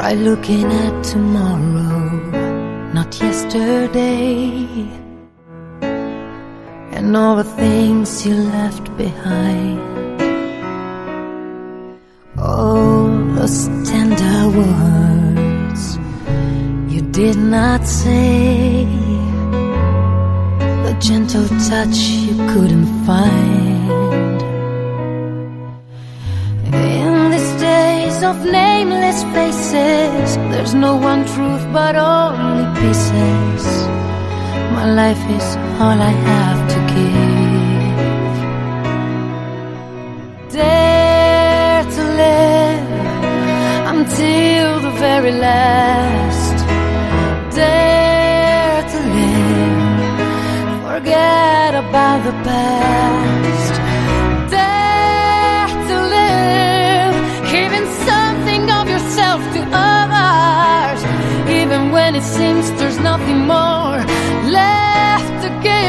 by looking at tomorrow, not yesterday, and all the things you left behind. All those tender words you did not say, the gentle touch you couldn't find. In these days of nameless faces, there's no one truth but only pieces. My life is all I have to give. Dare to live until the very last. Dare to live, forget about the past. Dare to live, giving something of yourself to others, even when it seems there's nothing more left to give.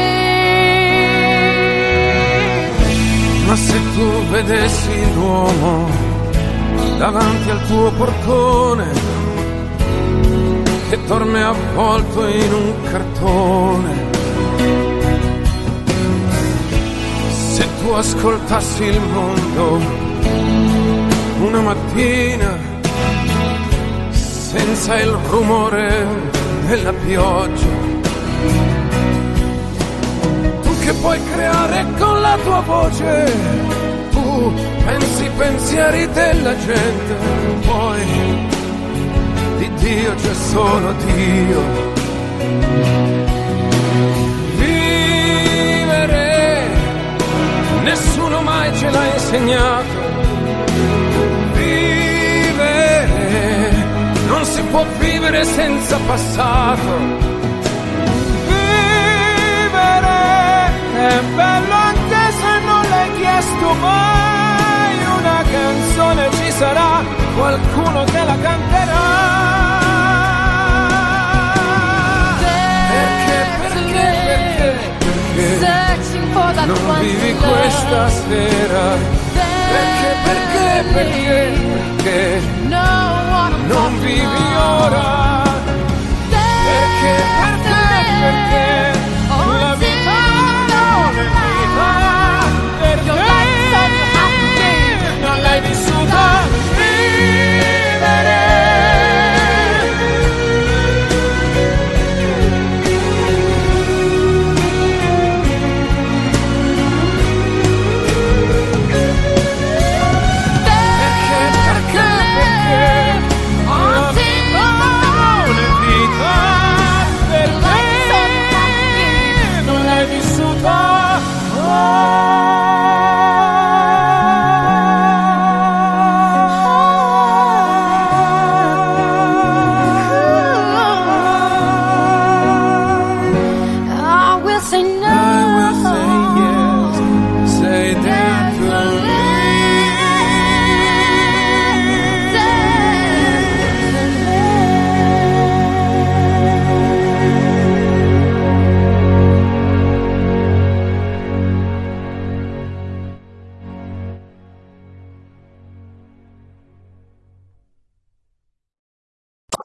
Ma se tu vedessi l'uomo davanti al tuo portone che dorme avvolto in un cartone, se tu ascoltassi il mondo una mattina senza il rumore della pioggia, tu che puoi creare con la tua voce, tu pensi i pensieri della gente, poi di Dio c'è solo Dio. Vivere nessuno mai ce l'ha insegnato. Vivere non si può vivere senza passato. Vivere è bello anche se non l'hai chiesto mai. Una canzone ci sarà, qualcuno te la canterà. Non vivi questa sera? Perché non vivi ora?